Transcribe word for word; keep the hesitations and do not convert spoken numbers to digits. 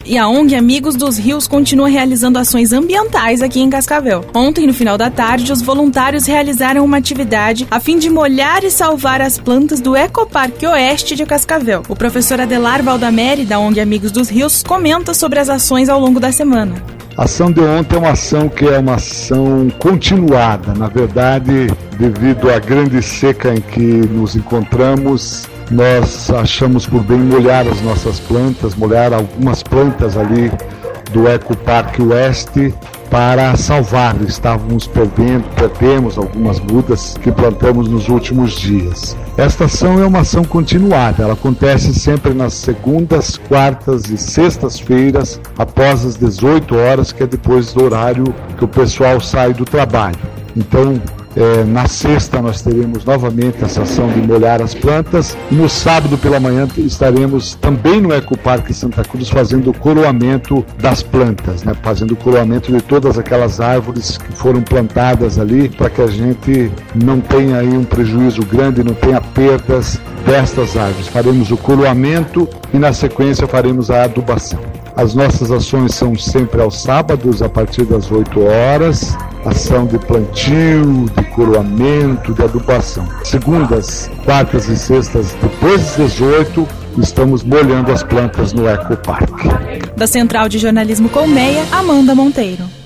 E a ONG Amigos dos Rios continua realizando ações ambientais aqui em Cascavel. Ontem, no final da tarde, os voluntários realizaram uma atividade a fim de molhar e salvar as plantas do Ecoparque Oeste de Cascavel. O professor Adelar Valdameri, da ONG Amigos dos Rios, comenta sobre as ações ao longo da semana. A ação de ontem é uma ação que é uma ação continuada. Na verdade, devido à grande seca em que nos encontramos, nós achamos por bem molhar as nossas plantas, molhar algumas plantas ali do Ecoparque Oeste para salvar. Estávamos perdendo, perdemos algumas mudas que plantamos nos últimos dias. Esta ação é uma ação continuada, ela acontece sempre nas segundas, quartas e sextas-feiras, após as dezoito horas, que é depois do horário que o pessoal sai do trabalho. Então, É, na sexta nós teremos novamente essa ação de molhar as plantas e no sábado pela manhã estaremos também no Ecoparque Santa Cruz fazendo o coroamento das plantas, né? Fazendo o coroamento de todas aquelas árvores que foram plantadas ali, para que a gente não tenha aí um prejuízo grande, não tenha perdas destas árvores. Faremos o coroamento e na sequência faremos a adubação. As nossas ações são sempre aos sábados a partir das oito horas, ação de plantio, de coroamento, de adubação. Segundas, quartas e sextas, depois das dezoito, estamos molhando as plantas no Ecoparque. Da Central de Jornalismo Colmeia, Amanda Monteiro.